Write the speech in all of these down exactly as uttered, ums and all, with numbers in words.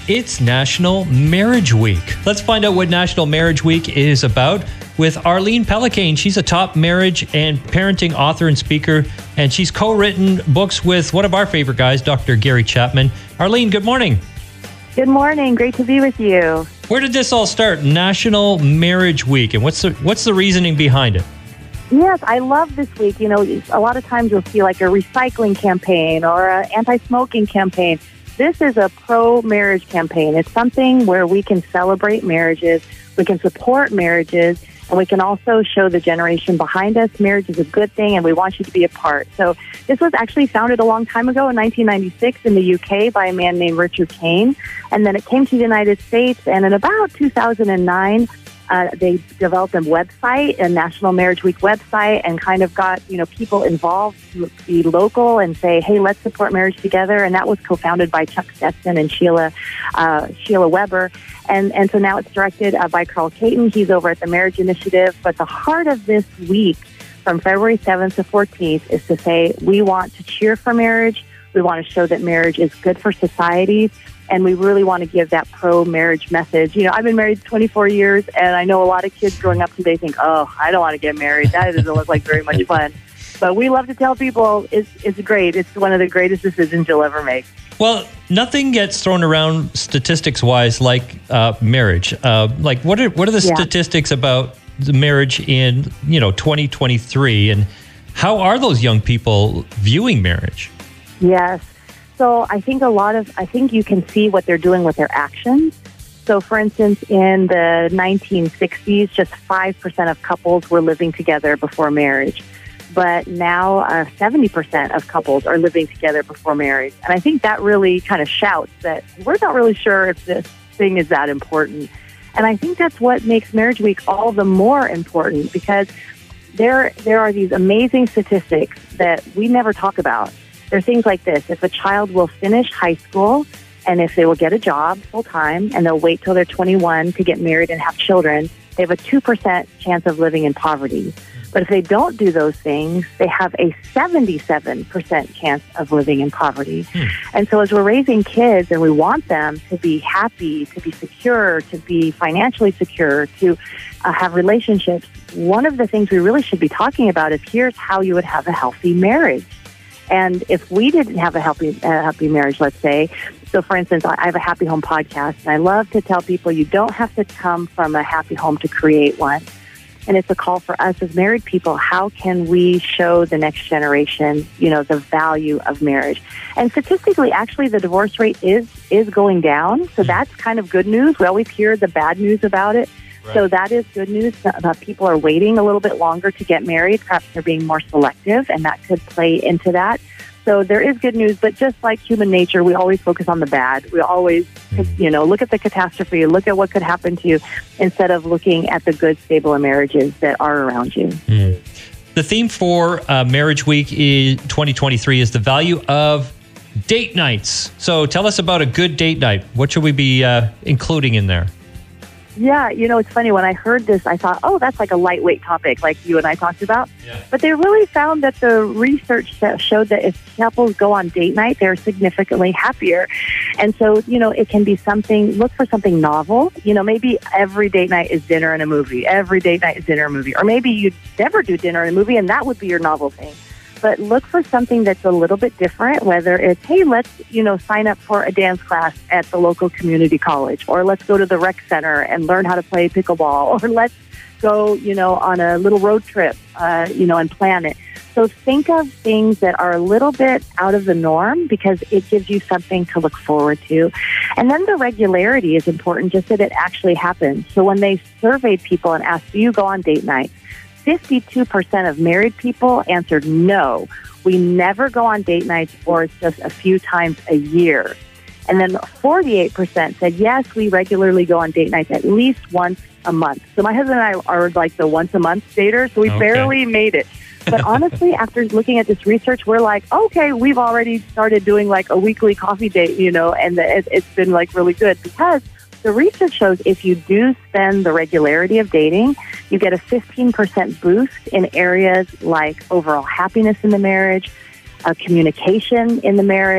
It's National Marriage Week. Let's find out what National Marriage Week is about with Arlene Pellicane. She's a top marriage and parenting author and speaker, and she's co-written books with one of our favorite guys, Doctor Gary Chapman. Arlene, good morning. Good morning. Great to be with you. Where did this all start? National Marriage Week, and what's the what's the reasoning behind it? Yes, I love this week. You know, a lot of times you'll see like a recycling campaign or an anti-smoking campaign. This is a pro-marriage campaign. It's something where we can celebrate marriages, we can support marriages, and we can also show the generation behind us marriage is a good thing and we want you to be a part. So this was actually founded a long time ago in nineteen ninety-six in the U K by a man named Richard Kane. And then it came to the United States, and in about two thousand nine, uh, they developed a website, a National Marriage Week website, and kind of got, you know, people involved to be local and say, hey, let's support marriage together. And that was co-founded by Chuck Stetson and Sheila, uh, Sheila Weber. And and so now it's directed uh, by Carl Caton. He's over at the Marriage Initiative. But the heart of this week, from February seventh to fourteenth, is to say we want to cheer for marriage. We want to show that marriage is good for society. And we really want to give that pro-marriage message. You know, I've been married twenty-four years, and I know a lot of kids growing up today think, oh, I don't want to get married. That doesn't look like very much fun. But we love to tell people it's, it's great. It's one of the greatest decisions you'll ever make. Well, nothing gets thrown around statistics-wise like uh, marriage. Uh, like, what are what are the yeah. statistics about the marriage in, you know, twenty twenty-three, and how are those young people viewing marriage? Yes. So I think a lot of, I think you can see what they're doing with their actions. So, for instance, in the nineteen sixties, just five percent of couples were living together before marriage. But now uh, seventy percent of couples are living together before marriage. And I think that really kind of shouts that we're not really sure if this thing is that important. And I think that's what makes Marriage Week all the more important, because there there are these amazing statistics that we never talk about. There are things like this. If a child will finish high school and if they will get a job full-time and they'll wait till they're twenty-one to get married and have children, they have a two percent chance of living in poverty. But if they don't do those things, they have a seventy-seven percent chance of living in poverty. Hmm. And so as we're raising kids and we want them to be happy, to be secure, to be financially secure, to uh, have relationships, one of the things we really should be talking about is here's how you would have a healthy marriage. And if we didn't have a healthy, uh, happy marriage, let's say, so for instance, I have a Happy Home podcast, and I love to tell people you don't have to come from a happy home to create one. And it's a call for us as married people. How can we show the next generation, you know, the value of marriage? And statistically, actually, the divorce rate is is going down. So that's kind of good news. We always hear the bad news about it. Right. So that is good news. Uh, people are waiting a little bit longer to get married. Perhaps they're being more selective, and that could play into that. So there is good news, but just like human nature, we always focus on the bad. We always, you know, look at the catastrophe, look at what could happen to you, instead of looking at the good, stable marriages that are around you. Mm. The theme for uh, Marriage Week in twenty twenty-three is the value of date nights. So tell us about a good date night. What should we be uh, including in there? Yeah, you know, it's funny. When I heard this, I thought, oh, that's like a lightweight topic like you and I talked about. Yeah. But they really found that the research showed that if couples go on date night, they're significantly happier. And so, you know, it can be something, look for something novel. You know, maybe every date night is dinner and a movie. Every date night is dinner and a movie. Or maybe you never do dinner and a movie, and that would be your novel thing. But look for something that's a little bit different, whether it's, hey, let's, you know, sign up for a dance class at the local community college, or let's go to the rec center and learn how to play pickleball, or let's go, you know, on a little road trip, uh, you know, and plan it. So think of things that are a little bit out of the norm, because it gives you something to look forward to. And then the regularity is important, just that it actually happens. So when they surveyed people and asked, do you go on date night? fifty-two percent of married people answered no. We never go on date nights, or it's just a few times a year. And then forty-eight percent said, yes, we regularly go on date nights at least once a month. So my husband and I are like the once a month daters, so we okay. barely made it. But honestly, after looking at this research, we're like, okay, we've already started doing like a weekly coffee date, you know, and it's been like really good, because the research shows if you do spend the regularity of dating, you get a fifteen percent boost in areas like overall happiness in the marriage, uh, communication in the marriage,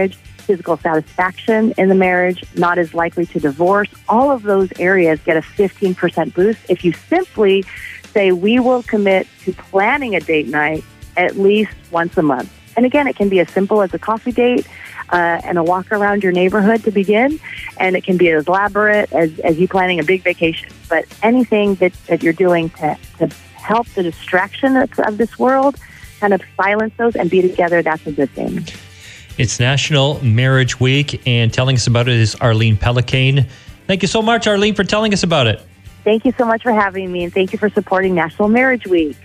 physical satisfaction in the marriage, not as likely to divorce. All of those areas get a fifteen percent boost if you simply say, we will commit to planning a date night at least once a month. And again, it can be as simple as a coffee date uh, and a walk around your neighborhood to begin, and it can be as elaborate as, as you planning a big vacation. But anything that, that you're doing to, to help the distraction of, of this world, kind of silence those and be together, that's a good thing. It's National Marriage Week, and telling us about it is Arlene Pellicane. Thank you so much, Arlene, for telling us about it. Thank you so much for having me, and thank you for supporting National Marriage Week.